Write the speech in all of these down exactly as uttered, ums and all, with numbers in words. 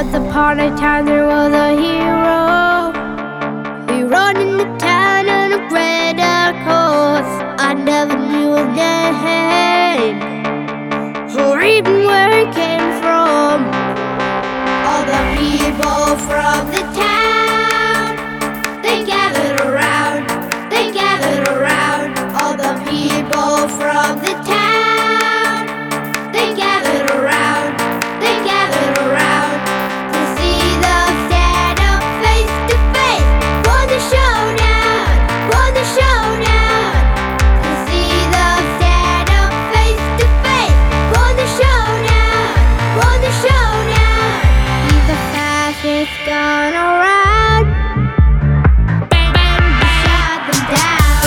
Once upon a time there was a hero. He rode in the town on a red horse. I never knew his name or even where he came from. All the people from the town, they gathered around, they gathered around. All the people from the town, they gathered around, they gathered around to see them stand up face to face for the showdown, for the showdown. To see them stand up face to face for the showdown, for the showdown. He's the fastest gun around. Bang, bang, he shot them down.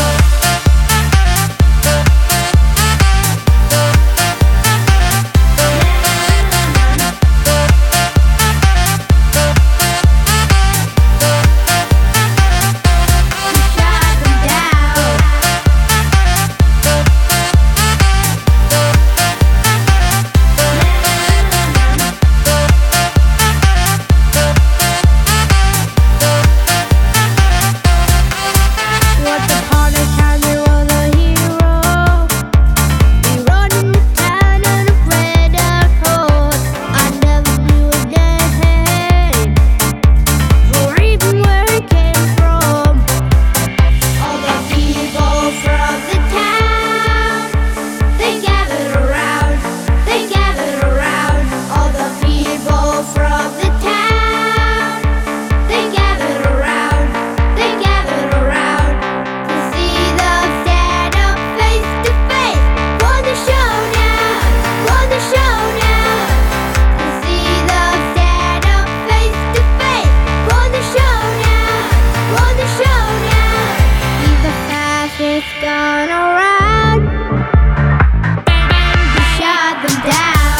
Once upon a time there was a hero. He rode in the town on a red horse. I never knew his name or even where he came from. All the people from the town, they gathered around, they gathered around. All the people from the town, they gathered around, they gathered around to see them stand up face to face for the showdown, for the showdown. To see them stand up face to face for the showdown, for the showdown. He's the fastest gun around. Bang, bang, he shot them down.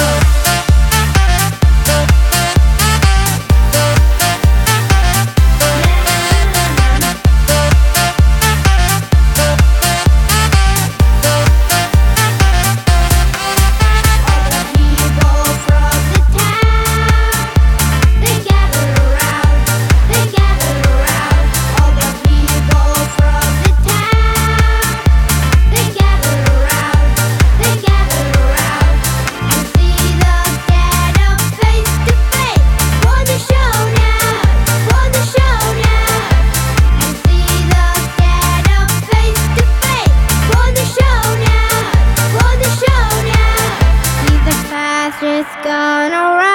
All the people from the town, they gathered around, they gathered around. All the people from the town, they gathered around, they gathered around to see them stand up face to face for the showdown, for the showdown. To see them stand up face to face for the showdown, for the showdown. He's the fastest gun around.